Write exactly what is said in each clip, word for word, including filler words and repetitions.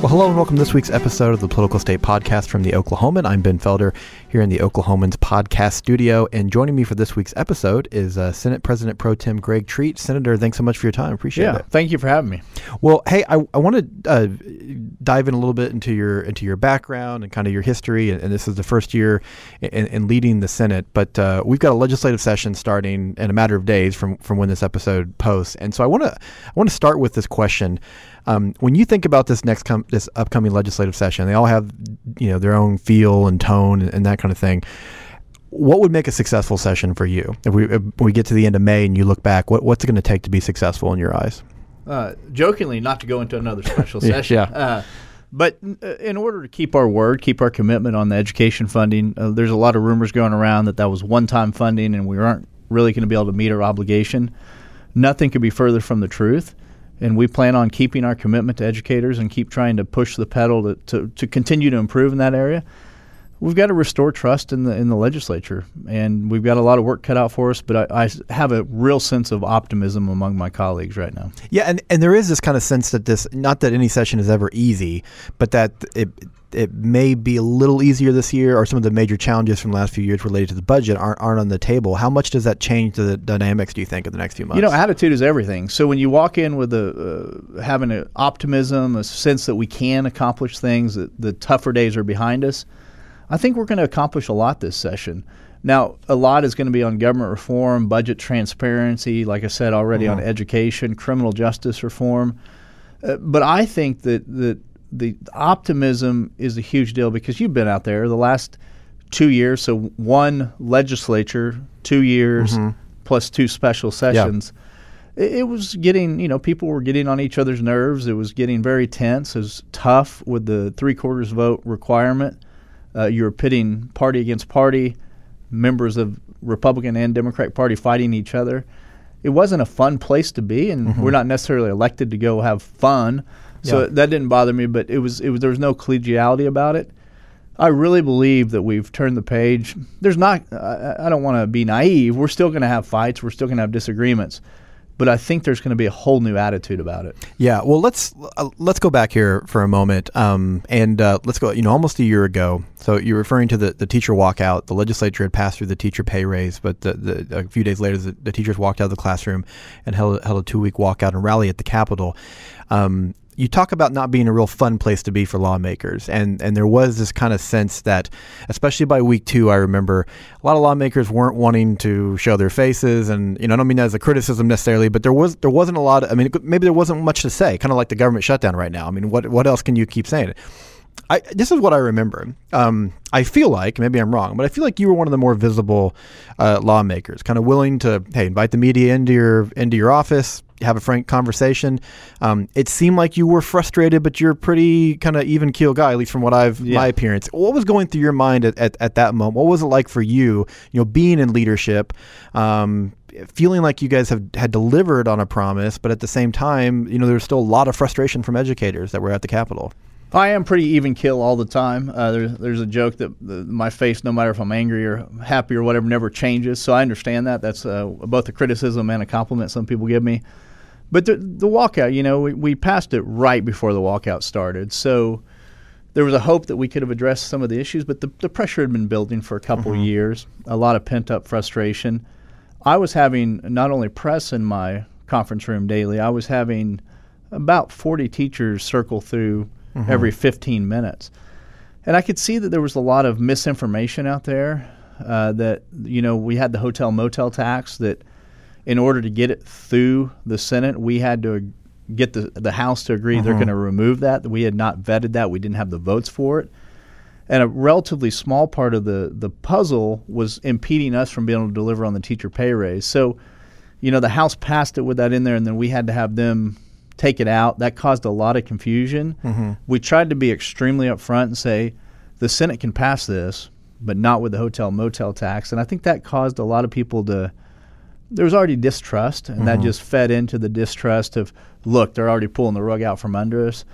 Well, hello and welcome to this week's episode of the Political State Podcast from the Oklahoman. I'm Ben Felder here in the Oklahoman's podcast studio, and joining me for this week's episode is uh, Senate President Pro Tem Greg Treat. Senator, thanks so much for your time. Appreciate yeah, it. Thank you for having me. Well, hey, I, I want to uh, dive in a little bit into your into your background and kind of your history, and, and this is the first year in, in leading the Senate, but uh, we've got a legislative session starting in a matter of days from, from when this episode posts, and so I want to I want to start with this question. Um, when you think about this next com- this upcoming legislative session, they all have, you know, their own feel and tone and, and that kind of thing. What would make a successful session for you? If we if we get to the end of May and you look back, what what's it going to take to be successful in your eyes? Uh, jokingly, not to go into another special session. yeah. Uh, but in order to keep our word, keep our commitment on the education funding, uh, there's a lot of rumors going around that that was one-time funding and we aren't really going to be able to meet our obligation. Nothing could be further from the truth. And we plan on keeping our commitment to educators and keep trying to push the pedal to, to, to continue to improve in that area. We've got to restore trust in the in the legislature, and we've got a lot of work cut out for us, but I, I have a real sense of optimism among my colleagues right now. Yeah, and, and there is this kind of sense that this, not that any session is ever easy, but that it it may be a little easier this year, or some of the major challenges from the last few years related to the budget aren't, aren't on the table. How much does that change the dynamics, do you think, in the next few months? You know, attitude is everything. So when you walk in with a uh, having an optimism, a sense that we can accomplish things, that the tougher days are behind us, I think we're going to accomplish a lot this session. Now, a lot is going to be on government reform, budget transparency, like I said already, mm-hmm. on education, criminal justice reform. Uh, but I think that, that the optimism is a huge deal because you've been out there the last two years. So one legislature, two years, mm-hmm. plus two special sessions. Yeah. It, it was getting, you know, people were getting on each other's nerves. It was getting very tense. It was tough with the three-quarters vote requirement. Uh, you were pitting party against party, members of Republican and Democratic Party fighting each other. It wasn't a fun place to be, and mm-hmm. we're not necessarily elected to go have fun. So yeah. that didn't bother me, but it was it was there was no collegiality about it. I really believe that we've turned the page. There's not. I, I don't want to be naive. We're still going to have fights. We're still going to have disagreements. But I think there's going to be a whole new attitude about it. Yeah. Well, let's uh, let's go back here for a moment, um, and uh, let's go. You know, almost a year ago. So you're referring to the, the teacher walkout. The legislature had passed through the teacher pay raise, but the, the, a few days later, the, the teachers walked out of the classroom and held held a two week walkout and rally at the Capitol. Um, You talk about not being a real fun place to be for lawmakers, and, and there was this kind of sense that, especially by week two, I remember a lot of lawmakers weren't wanting to show their faces, and you know I don't mean that as a criticism necessarily, but there was there wasn't a lot. Of, I mean, maybe there wasn't much to say, kind of like the government shutdown right now. I mean, what what else can you keep saying? I, this is what I remember. Um, I feel like, maybe I'm wrong, but I feel like you were one of the more visible uh, lawmakers, kind of willing to, hey, invite the media into your into your office, have a frank conversation. Um, it seemed like you were frustrated, but you're a pretty kind of even keel guy, at least from what I've yeah. my appearance. What was going through your mind at, at, at that moment? What was it like for you, you know, being in leadership, um, feeling like you guys have had delivered on a promise, but at the same time, you know, there's still a lot of frustration from educators that were at the Capitol? I am pretty even kill all the time. Uh, there, there's a joke that the, my face, no matter if I'm angry or happy or whatever, never changes. So I understand that. That's uh, both a criticism and a compliment some people give me. But the, the walkout, you know, we, we passed it right before the walkout started. So there was a hope that we could have addressed some of the issues, but the, the pressure had been building for a couple mm-hmm. of years, a lot of pent-up frustration. I was having not only press in my conference room daily, I was having about forty teachers circle through mm-hmm. every fifteen minutes. And I could see that there was a lot of misinformation out there, uh, that, you know, we had the hotel motel tax that in order to get it through the Senate, we had to get the the House to agree mm-hmm. they're going to remove that. We had not vetted that. We didn't have the votes for it. And a relatively small part of the, the puzzle was impeding us from being able to deliver on the teacher pay raise. So, you know, the House passed it with that in there, and then we had to have them take it out. That caused a lot of confusion. Mm-hmm. We tried to be extremely upfront and say the Senate can pass this, but not with the hotel motel tax. And I think that caused a lot of people to – there was already distrust, and mm-hmm. that just fed into the distrust of, look, they're already pulling the rug out from under us.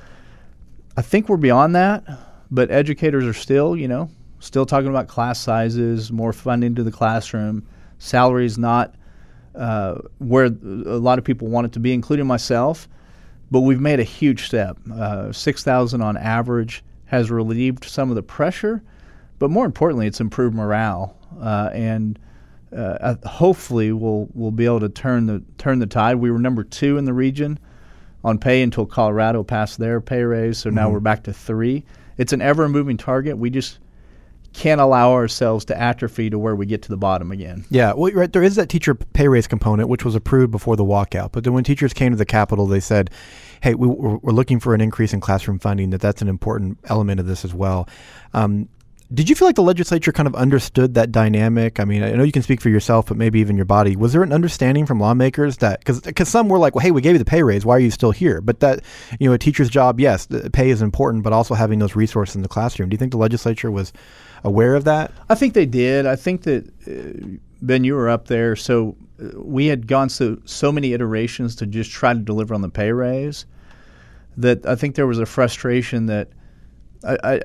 I think we're beyond that, but educators are still, you know, still talking about class sizes, more funding to the classroom, salaries not uh, where a lot of people want it to be, including myself. but we've made a huge step. Uh, six thousand on average has relieved some of the pressure, but more importantly, it's improved morale, uh, and uh, hopefully we'll we'll be able to turn the turn the tide. We were number two in the region on pay until Colorado passed their pay raise, so now mm-hmm. we're back to three. It's an ever-moving target. We just can't allow ourselves to atrophy to where we get to the bottom again. Yeah, well, right, there is that teacher pay raise component, which was approved before the walkout. But then when teachers came to the Capitol, they said, hey, we, we're looking for an increase in classroom funding, that that's an important element of this as well. Um, did you feel like the legislature kind of understood that dynamic? I mean, I know you can speak for yourself, but maybe even your body. Was there an understanding from lawmakers that, because because some were like, well, hey, we gave you the pay raise, why are you still here? But that, you know, a teacher's job, yes, the pay is important, but also having those resources in the classroom. Do you think the legislature was aware of that? I think they did. I think that, uh, Ben, you were up there, so uh, we had gone so, so many iterations to just try to deliver on the pay raise that I think there was a frustration that I, I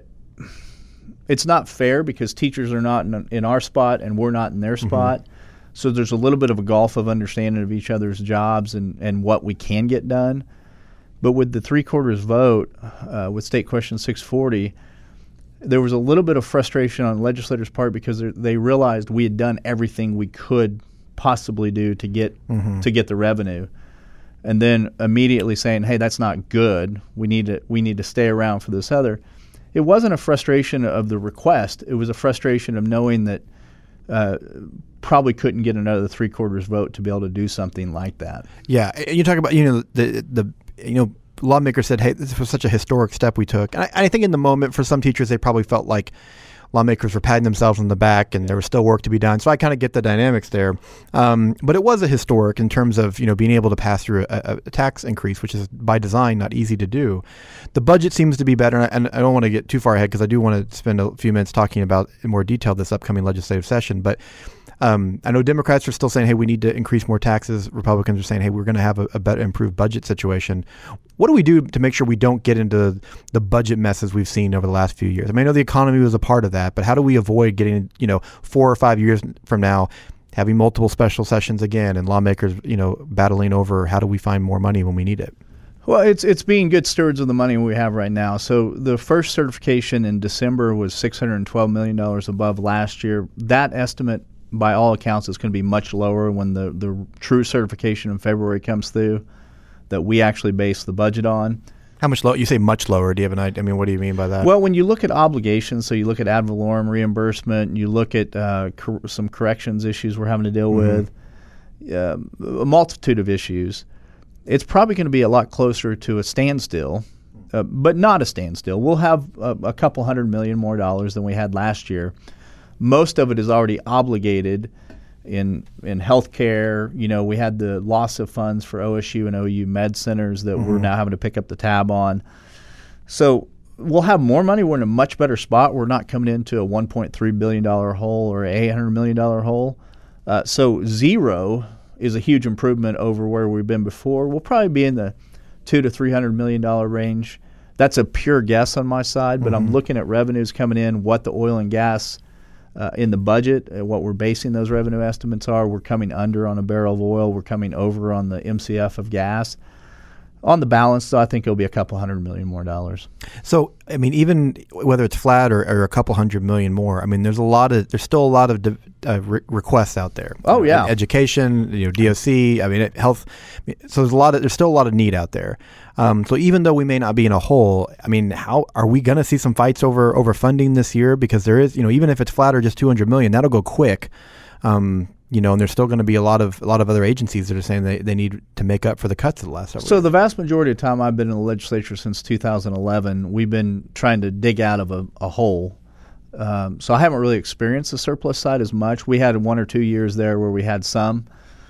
it's not fair because teachers are not in, in our spot and we're not in their spot. Mm-hmm. So there's a little bit of a gulf of understanding of each other's jobs and, and what we can get done. But with the three-quarters vote, uh, with State Question six forty, there was a little bit of frustration on legislators' part because they realized we had done everything we could possibly do to get mm-hmm. to get the revenue, and then immediately saying, "Hey, that's not good. We need to we need to stay around for this other." It wasn't a frustration of the request; it was a frustration of knowing that uh, probably couldn't get another three quarters vote to be able to do something like that. Yeah, you talk about you know the the you know. lawmakers said, hey, this was such a historic step we took. And I, I think in the moment, for some teachers, they probably felt like lawmakers were patting themselves on the back and there was still work to be done. So I kind of get the dynamics there. Um, but it was a historic in terms of, you know, being able to pass through a, a tax increase, which is by design not easy to do. The budget seems to be better. And I, and I don't want to get too far ahead because I do want to spend a few minutes talking about in more detail this upcoming legislative session. But Um, I know Democrats are still saying, hey, we need to increase more taxes. Republicans are saying, hey, we're going to have a, a better improved budget situation. What do we do to make sure we don't get into the budget messes we've seen over the last few years? I mean, I know the economy was a part of that, but how do we avoid getting, you know, four or five years from now, having multiple special sessions again and lawmakers, you know, battling over how do we find more money when we need it? Well, it's it's being good stewards of the money we have right now. So the first certification in December was six hundred twelve million dollars above last year. That estimate, by all accounts, it's going to be much lower when the, the true certification in February comes through that we actually base the budget on. How much lower? You say much lower. Do you have an idea? I mean, what do you mean by that? Well, when you look at obligations, so you look at ad valorem reimbursement, you look at uh, cor- some corrections issues we're having to deal mm-hmm. with, uh, a multitude of issues, it's probably going to be a lot closer to a standstill, uh, but not a standstill. We'll have a, a couple hundred million more dollars than we had last year. Most of it is already obligated in in healthcare. You know, we had the loss of funds for O S U and O U med centers that mm-hmm. we're now having to pick up the tab on. So we'll have more money. We're in a much better spot. We're not coming into a one point three billion dollars hole or a eight hundred million dollars hole. Uh, so zero is a huge improvement over where we've been before. We'll probably be in the two to three hundred million dollars range. That's a pure guess on my side, but mm-hmm. I'm looking at revenues coming in, what the oil and gas Uh, in the budget, uh, what we're basing those revenue estimates are. We're coming under on a barrel of oil. We're coming over on the M C F of gas. On the balance, though, I think it'll be a couple hundred million more dollars. So, I mean, even whether it's flat or, or a couple hundred million more, I mean, there's a lot of there's still a lot of de- uh, re- requests out there. Oh yeah, education, you know, D O C. I mean, it, health. So there's a lot of there's still a lot of need out there. Um, so even though we may not be in a hole, I mean, how are we going to see some fights over over funding this year? Because there is, you know, even if it's flat or just two hundred million, that'll go quick. Um, you know, and there's still going to be a lot of a lot of other agencies that are saying they, they need to make up for the cuts of the last several So years. The vast majority of time I've been in the legislature since two thousand eleven, we've been trying to dig out of a, a hole. Um, so I haven't really experienced the surplus side as much. We had one or two years there where we had some.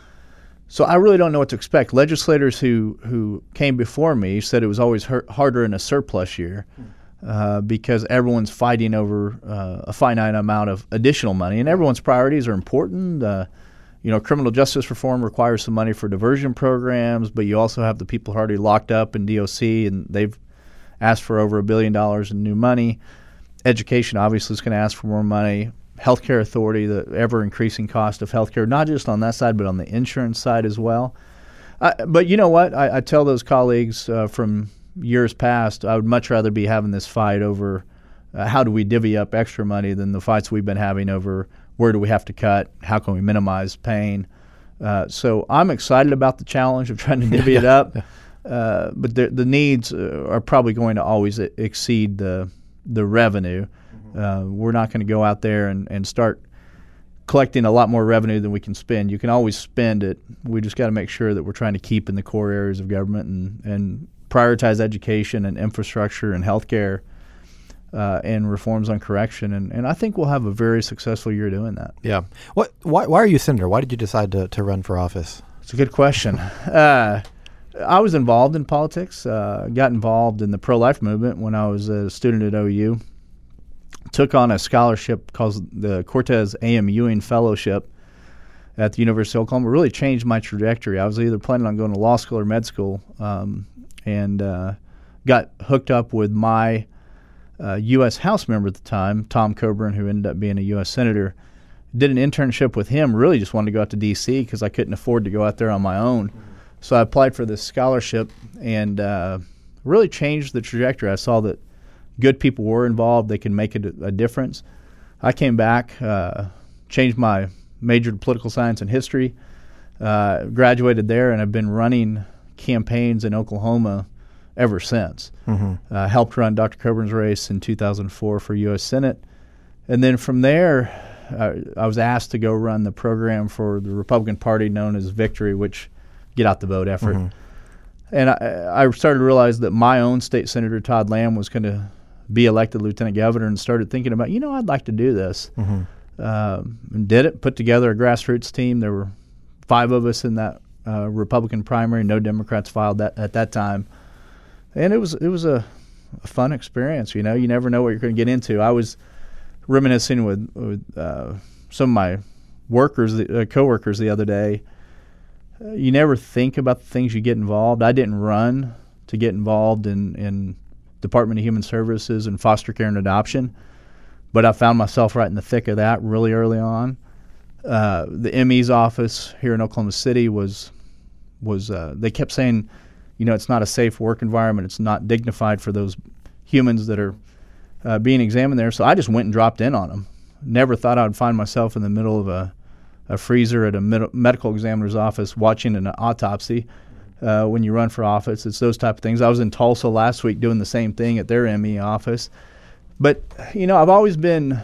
So I really don't know what to expect. Legislators who, who came before me said it was always hurt, harder in a surplus year uh, because everyone's fighting over uh, a finite amount of additional money, and everyone's priorities are important. Uh, you know, criminal justice reform requires some money for diversion programs, but you also have the people who are already locked up in D O C, and they've asked for over a billion dollars in new money. Education obviously is going to ask for more money. Healthcare Authority, the ever-increasing cost of healthcare, not just on that side, but on the insurance side as well. I, but you know what? I, I tell those colleagues uh, from years past, I would much rather be having this fight over uh, how do we divvy up extra money than the fights we've been having over where do we have to cut, how can we minimize pain. Uh, so I'm excited about the challenge of trying to divvy it up, uh, but the, the needs uh, are probably going to always exceed the the revenue. Mm-hmm. Uh, we're not going to go out there and, and start collecting a lot more revenue than we can spend. You can always spend it. We just got to make sure that we're trying to keep in the core areas of government and, and prioritize education and infrastructure and healthcare uh, and reforms on correction. And, and I think we'll have a very successful year doing that. Yeah. What? Why, why are you senator? Why did you decide to, to run for office? It's a good question. Uh, I was involved in politics. Uh, got involved in the pro-life movement when I was a student at O U. Took on a scholarship called the Cortez A M Ewing Fellowship at the University of Oklahoma. It really changed my trajectory. I was either planning on going to law school or med school, um, and uh, got hooked up with my uh, U S House member at the time, Tom Coburn, who ended up being a U S Senator. Did an internship with him. Really just wanted to go out to D C because I couldn't afford to go out there on my own. So I applied for this scholarship and uh, really changed the trajectory. I saw that good people were involved. They could make a, a difference. I came back, uh, changed my major to political science and history, uh, graduated there, and have been running campaigns in Oklahoma ever since. Mm-hmm. Uh, helped run Doctor Coburn's race in two thousand four for U S Senate. And then from there, uh, I was asked to go run the program for the Republican Party known as Victory, which get out the vote effort. Mm-hmm. And I, I started to realize that my own state senator, Todd Lamb, was going to be elected lieutenant governor, and started thinking about, you know, I'd like to do this. Mm-hmm. Um, and did it, put together a grassroots team. There were five of us in that uh, Republican primary. No Democrats filed that at that time. And it was it was a, a fun experience. You know, you never know what you're going to get into. I was reminiscing with, with uh, some of my workers, uh, coworkers the other day. Uh, you never think about the things you get involved. I didn't run to get involved in, in Department of Human Services and foster care and adoption, but I found myself right in the thick of that really early on. Uh, the M E's office here in Oklahoma City was was uh, they kept saying, you know, it's not a safe work environment. It's not dignified for those humans that are uh, being examined there. So I just went and dropped in on them. Never thought I would find myself in the middle of a, a freezer at a med- medical examiner's office watching an autopsy. Uh, when you run for office, it's those type of things. I was in Tulsa last week doing the same thing at their M E office. But, you know, I've always been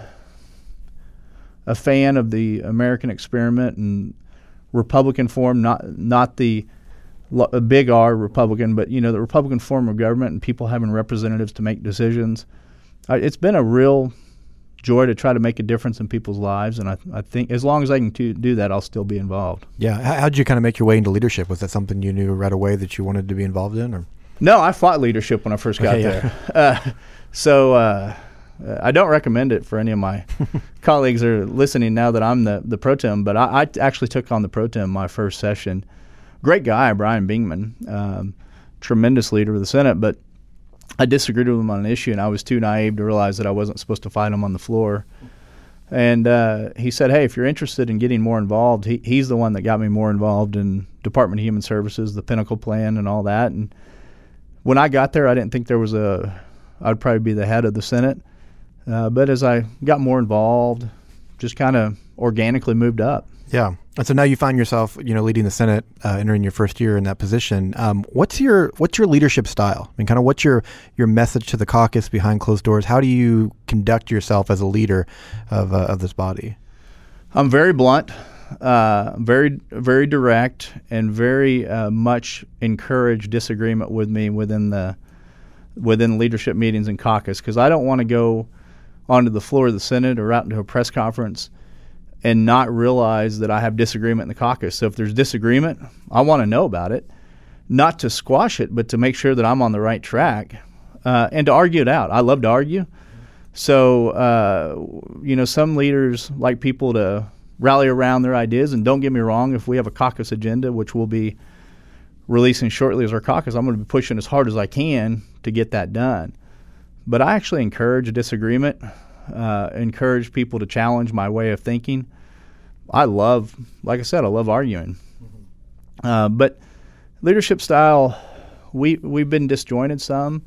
a fan of the American experiment and Republican form, not not the a big R Republican, but, you know, the Republican form of government and people having representatives to make decisions. I, it's been a real joy to try to make a difference in people's lives, and I, I think as long as I can do, do that, I'll still be involved. Yeah. How, how did you kind of make your way into leadership? Was that something you knew right away that you wanted to be involved in? Or no, I fought leadership when I first got okay, there. Yeah. Uh, so uh, I don't recommend it for any of my colleagues that are listening now that I'm the, the pro tem, but I, I actually took on the pro tem my first session. Great guy, Brian Bingman, um, tremendous leader of the Senate, but I disagreed with him on an issue, and I was too naive to realize that I wasn't supposed to fight him on the floor. And uh, he said, hey, if you're interested in getting more involved, he, he's the one that got me more involved in Department of Human Services, the Pinnacle Plan, and all that. And when I got there, I didn't think there was a – I'd probably be the head of the Senate. Uh, but as I got more involved, just kind of organically moved up. Yeah. And so now you find yourself, you know, leading the Senate, uh, entering your first year in that position. Um, what's your what's your leadership style? I mean, kind of what's your, your message to the caucus behind closed doors? How do you conduct yourself as a leader of uh, of this body? I'm very blunt, uh, very very direct, and very uh, much encourage disagreement with me within the within leadership meetings and caucus, because I don't want to go onto the floor of the Senate or out into a press conference and not realize that I have disagreement in the caucus. So if there's disagreement, I want to know about it, not to squash it, but to make sure that I'm on the right track uh, and to argue it out. I love to argue. So, uh, you know, some leaders like people to rally around their ideas. And don't get me wrong, if we have a caucus agenda, which we'll be releasing shortly as our caucus, I'm going to be pushing as hard as I can to get that done. But I actually encourage disagreement. Uh, encourage people to challenge my way of thinking. I love, like I said, I love arguing. Mm-hmm. Uh, but Leadership style, we, we've been disjointed some.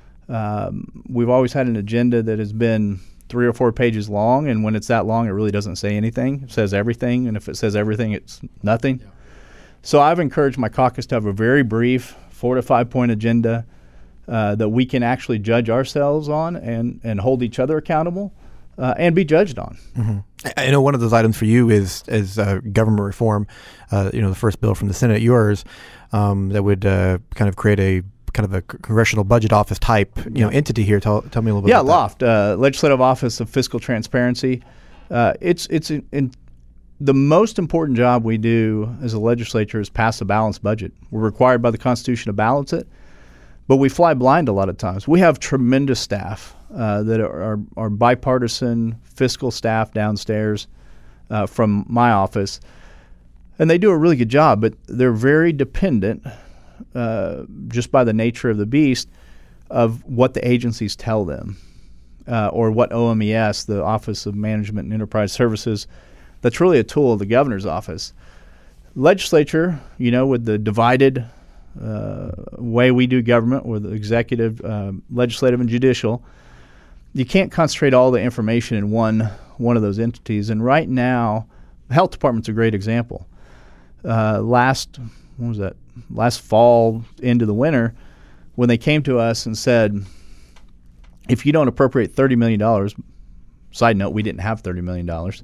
Um, we've always had an agenda that has been three or four pages long, and when it's that long, it really doesn't say anything. It says everything, and if it says everything, it's nothing. Yeah. So I've encouraged my caucus to have a very brief four to five point agenda uh, that we can actually judge ourselves on and, and hold each other accountable uh, and be judged on. Mm-hmm. I know one of those items for you is is uh, government reform. Uh, you know, the first bill from the Senate, yours, um, that would uh, kind of create a kind of a congressional budget office type, you know, entity here. Tell tell me a little bit. Yeah, about LOFT, uh, Legislative Office of Fiscal Transparency. Uh, it's it's in, in the most important job we do as a legislature is pass a balanced budget. We're required by the Constitution to balance it, but we fly blind a lot of times. We have tremendous staff uh, that are, are, are bipartisan fiscal staff downstairs uh, from my office, and they do a really good job, but they're very dependent, uh, just by the nature of the beast, of what the agencies tell them, uh, or what O M E S, the Office of Management and Enterprise Services, that's really a tool of the governor's office. Legislature, you know, with the divided uh, way we do government, with the executive, uh, legislative, and judicial, you can't concentrate all the information in one one of those entities. And right now, the health department's a great example. Uh, last, what was that? Last fall into the winter, when they came to us and said, if you don't appropriate thirty million dollars, side note, we didn't have thirty million dollars,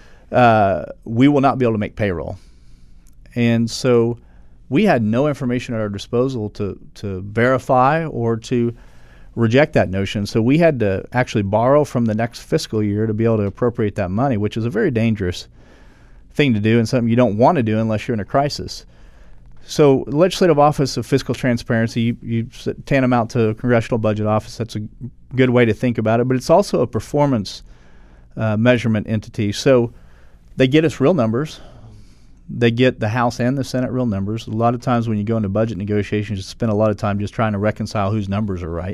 uh, we will not be able to make payroll. And so we had no information at our disposal to, to verify or to reject that notion. So we had to actually borrow from the next fiscal year to be able to appropriate that money, which is a very dangerous thing to do and something you don't want to do unless you're in a crisis. So Legislative Office of Fiscal Transparency, you, you tantamount to a Congressional Budget Office. That's a good way to think about it. But it's also a performance uh, measurement entity. So they get us real numbers. They get the House and the Senate real numbers. A lot of times when you go into budget negotiations, you spend a lot of time just trying to reconcile whose numbers are right.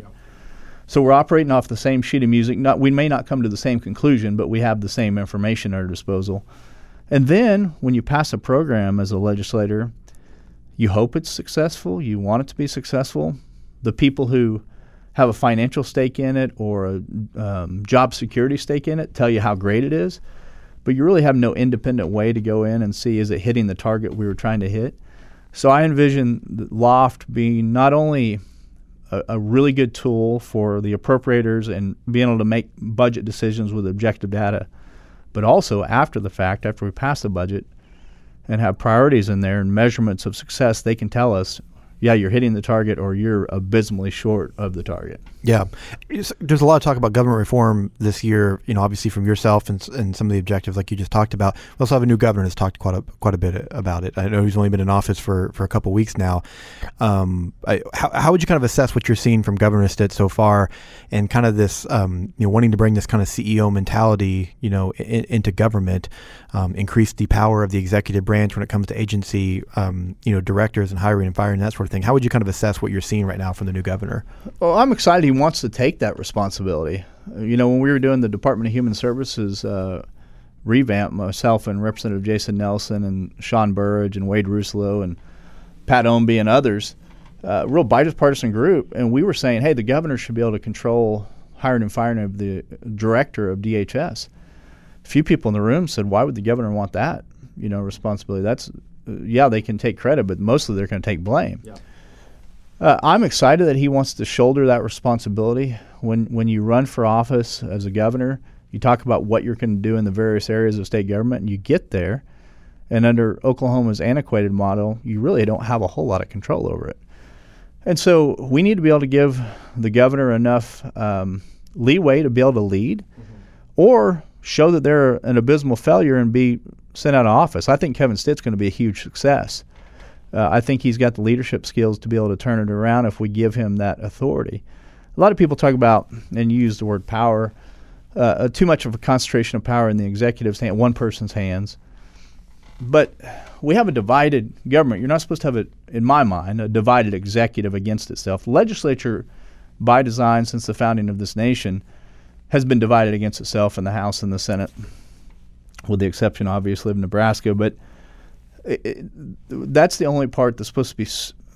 So we're operating off the same sheet of music. Not, we may not come to the same conclusion, but we have the same information at our disposal. And then when you pass a program as a legislator, you hope it's successful. You want it to be successful. The people who have a financial stake in it or a um, job security stake in it tell you how great it is. But you really have no independent way to go in and see, is it hitting the target we were trying to hit? So I envision LOFT being not only a, a really good tool for the appropriators and being able to make budget decisions with objective data, but also after the fact, after we pass the budget and have priorities in there and measurements of success, they can tell us, yeah, you're hitting the target or you're abysmally short of the target. Yeah. There's a lot of talk about government reform this year, you know, obviously from yourself and, and some of the objectives like you just talked about. We also have a new governor that's talked quite a, quite a bit about it. I know he's only been in office for, for a couple of weeks now. Um, I, how, how would you kind of assess what you're seeing from Governor Stitt so far and kind of this, um, you know, wanting to bring this kind of C E O mentality, you know, in, into government, um, increase the power of the executive branch when it comes to agency, um, you know, directors and hiring and firing, that sort of thing. How would you kind of assess what you're seeing right now from the new governor? Well, I'm excited he wants to take that responsibility. You know, when we were doing the Department of Human Services uh, revamp, myself and Representative Jason Nelson and Sean Burridge and Wade Russelo and Pat Ombie and others, uh, real bipartisan group, and we were saying, hey, the governor should be able to control hiring and firing of the director of D H S. A few people in the room said, why would the governor want that, you know, responsibility? That's, uh, yeah, they can take credit, but mostly they're going to take blame. Yeah. Uh, I'm excited that he wants to shoulder that responsibility. When when you run for office as a governor, you talk about what you're going to do in the various areas of state government, and you get there, and under Oklahoma's antiquated model, you really don't have a whole lot of control over it. And so we need to be able to give the governor enough um, leeway to be able to lead, mm-hmm. or show that they're an abysmal failure and be sent out of office. I think Kevin Stitt's going to be a huge success. Uh, I think he's got the leadership skills to be able to turn it around if we give him that authority. A lot of people talk about, and use the word power, uh, too much of a concentration of power in the executive's hand, one person's hands. But we have a divided government. You're not supposed to have, a, in my mind, a divided executive against itself. The legislature, by design since the founding of this nation, has been divided against itself in the House and the Senate, with the exception, obviously, of Nebraska. But It, it, that's the only part that's supposed to be s-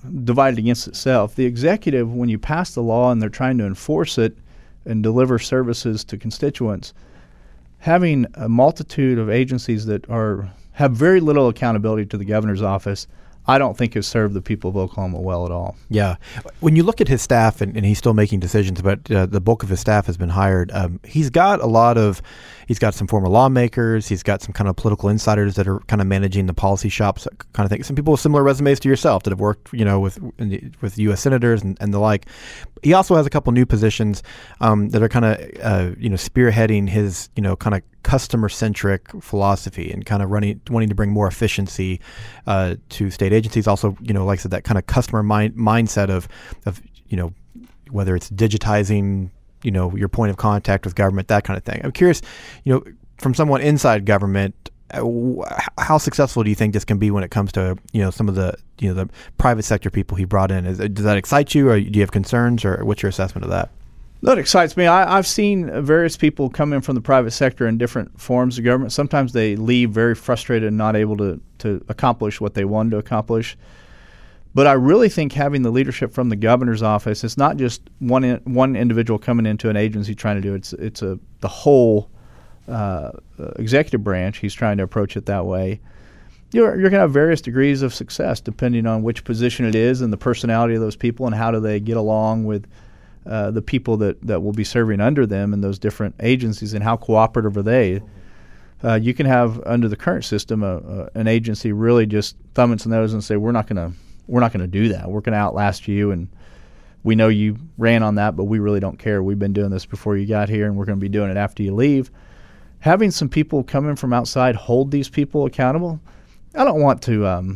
divided against itself. The executive, when you pass the law and they're trying to enforce it and deliver services to constituents, having a multitude of agencies that are have very little accountability to the governor's office, I don't think has served the people of Oklahoma well at all. Yeah. When you look at his staff, and, and he's still making decisions, but uh, the bulk of his staff has been hired, um, he's got a lot of, he's got some former lawmakers, he's got some kind of political insiders that are kind of managing the policy shops kind of thing. Some people with similar resumes to yourself that have worked, you know, with with U S senators and, and the like. He also has a couple new positions um, that are kind of, uh, you know, spearheading his, you know, kind of customer-centric philosophy and kind of running, wanting to bring more efficiency uh, to state agencies. Also, you know, like I said, that kind of customer mind, mindset of, of, you know, whether it's digitizing, you know, your point of contact with government, that kind of thing. I'm curious, you know, from someone inside government, uh, how successful do you think this can be when it comes to, you know, some of the, you know, the private sector people he brought in? Is, does that excite you, or do you have concerns, or what's your assessment of that? That excites me. I, I've seen various people come in from the private sector in different forms of government. Sometimes they leave very frustrated and not able to, to accomplish what they wanted to accomplish. But I really think having the leadership from the governor's office, it's not just one in, one individual coming into an agency trying to do it. It's, it's a, the whole uh, executive branch. He's trying to approach it that way. You're, you're going to have various degrees of success depending on which position it is and the personality of those people and how do they get along with Uh, the people that, that will be serving under them in those different agencies and how cooperative are they. Uh, you can have under the current system a, a, an agency really just thumb its nose and say we're not going to we're not going to do that. We're going to outlast you, and we know you ran on that, but we really don't care. We've been doing this before you got here, and we're going to be doing it after you leave. Having some people coming from outside hold these people accountable. I don't want to um,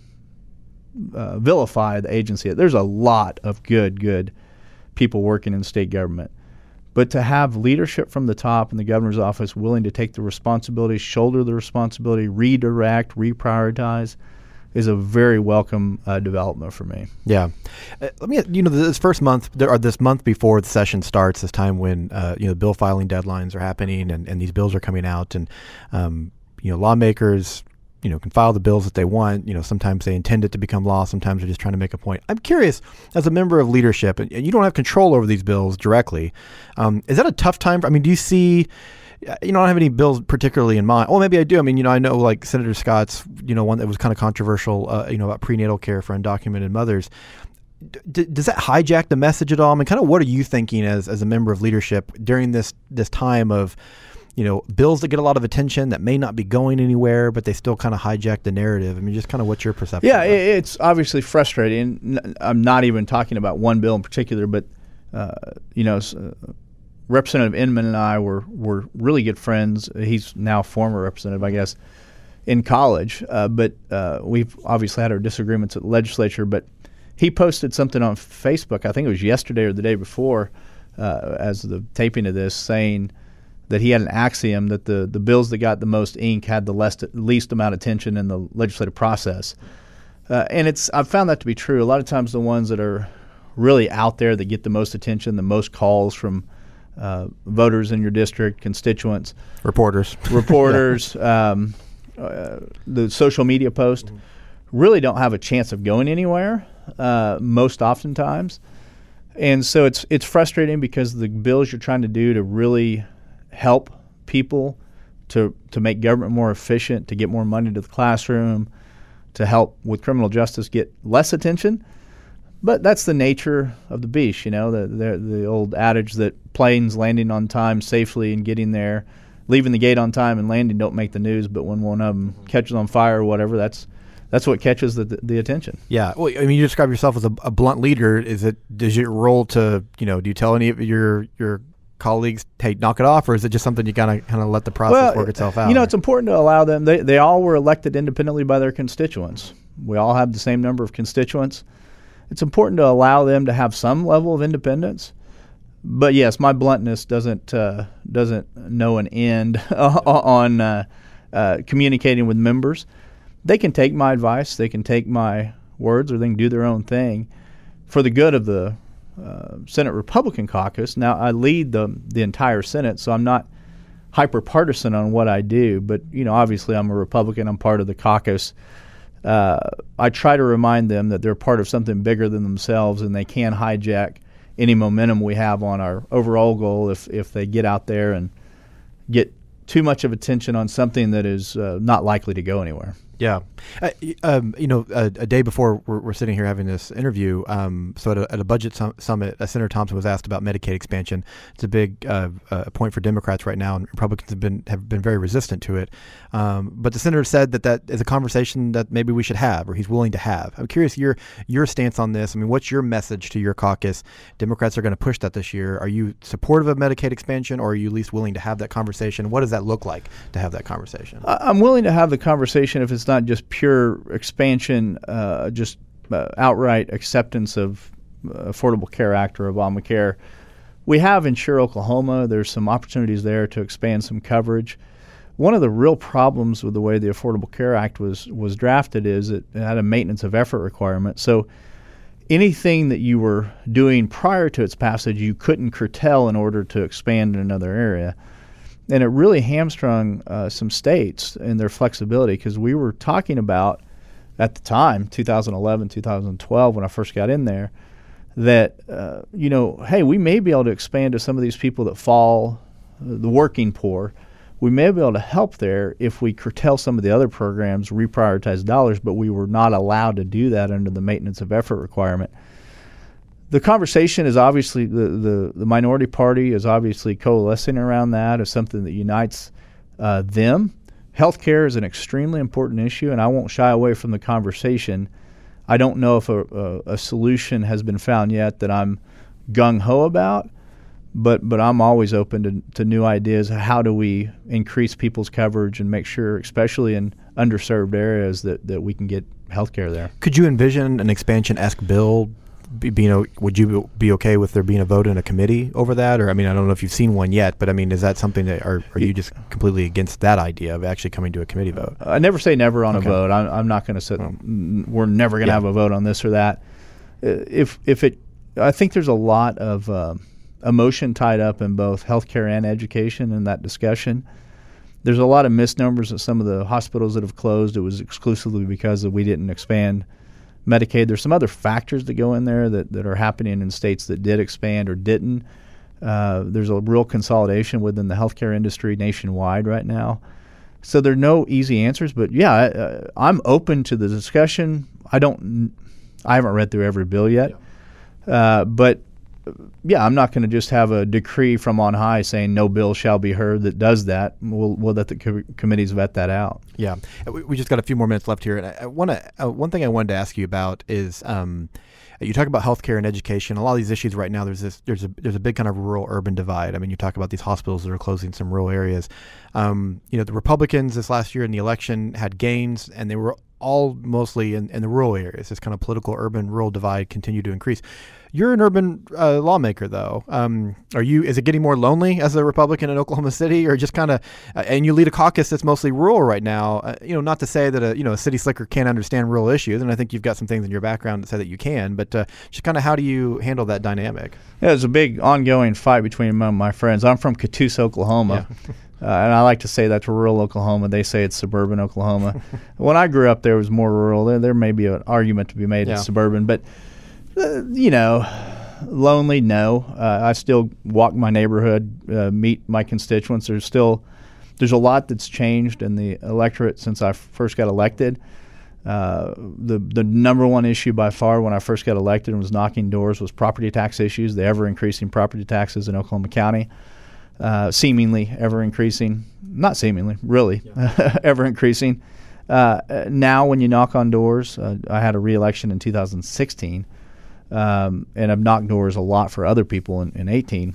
uh, vilify the agency. There's a lot of good good. people working in state government. But to have leadership from the top in the governor's office willing to take the responsibility, shoulder the responsibility, redirect, reprioritize, is a very welcome uh, development for me. Yeah. Uh, let me, you know, this first month, or this month before the session starts, this time when, uh, you know, bill filing deadlines are happening and, and these bills are coming out, and, um, you know, lawmakers, you know, can file the bills that they want. You know, sometimes they intend it to become law. Sometimes they're just trying to make a point. I'm curious, as a member of leadership, and, and you don't have control over these bills directly, um, is that a tough time? For, I mean, do you see, you know, I don't have any bills particularly in mind. Oh, maybe I do. I mean, you know, I know like Senator Scott's, you know, one that was kind of controversial, uh, you know, about prenatal care for undocumented mothers. D- does that hijack the message at all? I mean, kind of what are you thinking as, as a member of leadership during this, this time of, you know, bills that get a lot of attention that may not be going anywhere, but they still kind of hijack the narrative? I mean, just kind of what's your perception? Yeah, it's obviously frustrating. I'm not even talking about one bill in particular, but, uh, you know, uh, Representative Inman and I were, were really good friends. He's now former representative, I guess, in college. Uh, but uh, we've obviously had our disagreements at the legislature. But he posted something on Facebook, I think it was yesterday or the day before, uh, as the taping of this, saying that he had an axiom that the, the bills that got the most ink had the less, least amount of attention in the legislative process. Uh, and it's I've found that to be true. A lot of times the ones that are really out there that get the most attention, the most calls from uh, voters in your district, constituents. Reporters. Reporters, yeah. um, uh, the social media post, mm-hmm. really don't have a chance of going anywhere uh, most oftentimes. And so it's it's frustrating because the bills you're trying to do to really help people, to to make government more efficient, to get more money to the classroom, to help with criminal justice get less attention. But that's the nature of the beast, you know, the, the the old adage that planes landing on time safely and getting there, leaving the gate on time and landing don't make the news, but when one of them catches on fire or whatever, that's that's what catches the the, the attention. Yeah. Well, I mean, you describe yourself as a, a blunt leader. Is it, does your role to, you know, do you tell any of your your colleagues, hey, knock it off, or is it just something you kind of kind of let the process well, work itself out? You know, it's important to allow them. They they all were elected independently by their constituents. We all have the same number of constituents. It's important to allow them to have some level of independence. But yes, my bluntness doesn't uh, doesn't know an end on uh, uh, communicating with members. They can take my advice, they can take my words, or they can do their own thing for the good of the uh, Senate Republican caucus. Now, I lead the the entire Senate, so I'm not hyper partisan on what I do. But you know, obviously, I'm a Republican. I'm part of the caucus. uh, I try to remind them that they're part of something bigger than themselves, and they can hijack any momentum we have on our overall goal if, if they get out there and get too much of attention on something that is uh, not likely to go anywhere. Yeah. Uh, um, you know, a, a day before we're, we're sitting here having this interview, um, so at a, at a budget sum- summit, uh, Senator Thompson was asked about Medicaid expansion. It's a big uh, uh, point for Democrats right now, and Republicans have been have been very resistant to it. Um, but the senator said that that is a conversation that maybe we should have, or he's willing to have. I'm curious your your stance on this. I mean, what's your message to your caucus? Democrats are going to push that this year. Are you supportive of Medicaid expansion, or are you at least willing to have that conversation? What does that look like to have that conversation? I'm willing to have the conversation if it's not just pure expansion, uh, just uh, outright acceptance of uh, Affordable Care Act or Obamacare. We have Insure Oklahoma. There's some opportunities there to expand some coverage. One of the real problems with the way the Affordable Care Act was was drafted is it had a maintenance of effort requirement. So anything that you were doing prior to its passage, you couldn't curtail in order to expand in another area. And it really hamstrung uh, some states in their flexibility, because we were talking about, at the time, two thousand eleven, two thousand twelve, when I first got in there, that, uh, you know, hey, we may be able to expand to some of these people that fall, uh, the working poor. We may be able to help there if we curtail some of the other programs, reprioritize dollars, but we were not allowed to do that under the maintenance of effort requirement. The conversation is obviously, the, the, the minority party is obviously coalescing around that as something that unites uh, them. Healthcare is an extremely important issue, and I won't shy away from the conversation. I don't know if a, a, a solution has been found yet that I'm gung-ho about, but but I'm always open to, to new ideas. How do we increase people's coverage and make sure, especially in underserved areas, that, that we can get healthcare there? Could you envision an expansion-esque bill? Be, you know, would you be okay with there being a vote in a committee over that? Or, I mean, I don't know if you've seen one yet, but I mean, is that something that, are, are you just completely against that idea of actually coming to a committee vote? I never say never on Okay. a vote. I'm, I'm not going to say Oh. we're never going to Yeah. have a vote on this or that. Uh, If if it, I think there's a lot of uh, emotion tied up in both healthcare and education in that discussion. There's a lot of misnomers at some of the hospitals that have closed. It was exclusively because we didn't expand Medicaid. There's some other factors that go in there that, that are happening in states that did expand or didn't. Uh, there's a real consolidation within the healthcare industry nationwide right now. So there are no easy answers, but yeah, I, uh, I'm open to the discussion. I don't, I haven't read through every bill yet, uh, but yeah, I'm not going to just have a decree from on high saying no bill shall be heard that does that. We'll, we'll let the co- committees vet that out. Yeah, we, we just got a few more minutes left here, and I, I want to. Uh, one thing I wanted to ask you about is um, you talk about healthcare and education. A lot of these issues right now, there's this, there's a there's a big kind of rural-urban divide. I mean, you talk about these hospitals that are closing some rural areas. Um, you know, the Republicans this last year in the election had gains, and they were all mostly in, in the rural areas. This kind of political urban-rural divide continued to increase. You're an urban uh, lawmaker, though. Um, are you? Is it getting more lonely as a Republican in Oklahoma City, or just kind of? Uh, and you lead a caucus that's mostly rural right now. Uh, you know, not to say that a you know a city slicker can't understand rural issues, and I think you've got some things in your background that say that you can. But uh, just kind of how do you handle that dynamic? Yeah, there's a big ongoing fight between my, my friends. I'm from Catoosa, Oklahoma. Yeah. Uh, and I like to say that's rural Oklahoma. They say it's suburban Oklahoma. When I grew up, there was more rural. There, there may be an argument to be made Yeah. it's suburban, but uh, you know, lonely. No, uh, I still walk my neighborhood, uh, meet my constituents. There's still there's a lot that's changed in the electorate since I first got elected. Uh, the the number one issue by far when I first got elected and was knocking doors was property tax issues. The ever increasing property taxes in Oklahoma County. Uh, seemingly ever increasing, not seemingly, really, yeah. ever increasing. Uh, now, when you knock on doors, uh, I had a re-election in two thousand sixteen, um, and I've knocked doors a lot for other people in, in eighteen.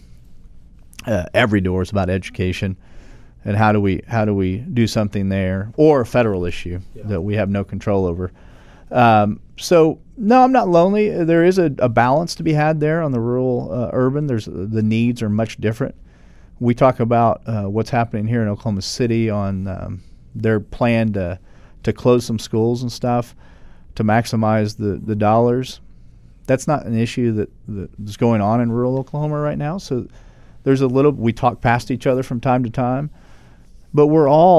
Uh, every door is about education, and how do we how do we do something there, or a federal issue yeah. that we have no control over. Um, so, no, I'm not lonely. There is a, a balance to be had there on the rural uh, urban. There's the needs are much different. We talk about uh, what's happening here in Oklahoma City on um, their plan to to close some schools and stuff to maximize the, the dollars. That's not an issue that that's going on in rural Oklahoma right now. So there's a little – we talk past each other from time to time. But we're all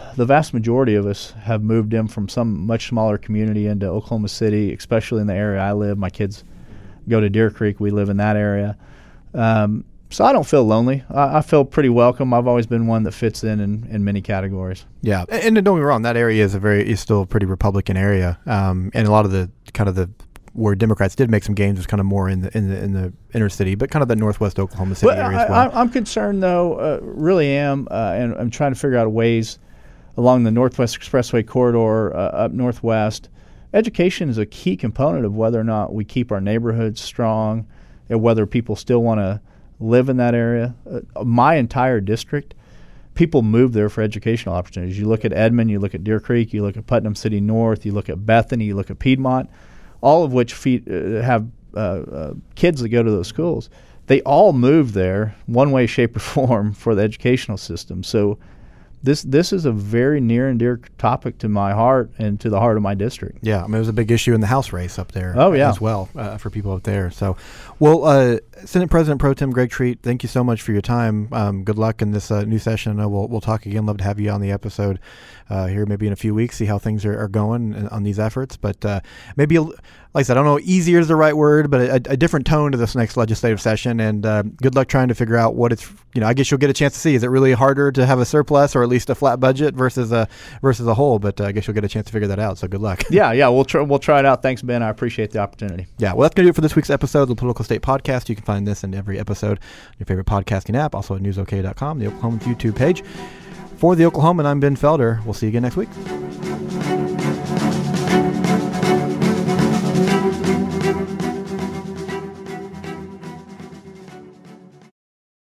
the vast majority of us have moved in from some much smaller community into Oklahoma City, especially in the area I live. My kids go to Deer Creek. We live in that area. Um, so I don't feel lonely. I, I feel pretty welcome. I've always been one that fits in in, in many categories. Yeah, and, and don't get me wrong, that area is a very is still a pretty Republican area, um, and a lot of the kind of the where Democrats did make some gains was kind of more in the in the in the inner city, but kind of the northwest Oklahoma City but area I, as well. I, I'm concerned though, uh, really am, uh, and I'm trying to figure out ways along the Northwest Expressway corridor uh, up northwest. Education is a key component of whether or not we keep our neighborhoods strong, and whether people still want to live in that area. Uh, my entire district, people move there for educational opportunities. You look at Edmond, you look at Deer Creek, you look at Putnam City North, you look at Bethany, you look at Piedmont, all of which feed, uh, have uh, uh, kids that go to those schools. They all move there one way, shape, or form for the educational system. So this this is a very near and dear topic to my heart and to the heart of my district. Yeah, I mean, it was a big issue in the House race up there oh, yeah. as well uh, for people up there. So, well, uh, Senate President Pro Tem Greg Treat, thank you so much for your time. Um, good luck in this uh, new session. I know we'll, we'll talk again. Love to have you on the episode uh, here maybe in a few weeks, see how things are, are going on these efforts. But uh, maybe, a, like I said, I don't know, easier is the right word, but a, a different tone to this next legislative session. And uh, good luck trying to figure out what it's, you know, I guess you'll get a chance to see. Is it really harder to have a surplus or at least a flat budget versus a versus a whole? But uh, I guess you'll get a chance to figure that out. So good luck. Yeah, yeah, we'll try, we'll try it out. Thanks, Ben. I appreciate the opportunity. Yeah, well, that's going to do it for this week's episode of the Political State Podcast. You can find this in every episode on your favorite podcasting app, also at news O K dot com, the Oklahoman's YouTube page. For the Oklahoman, I'm Ben Felder. We'll see you again next week.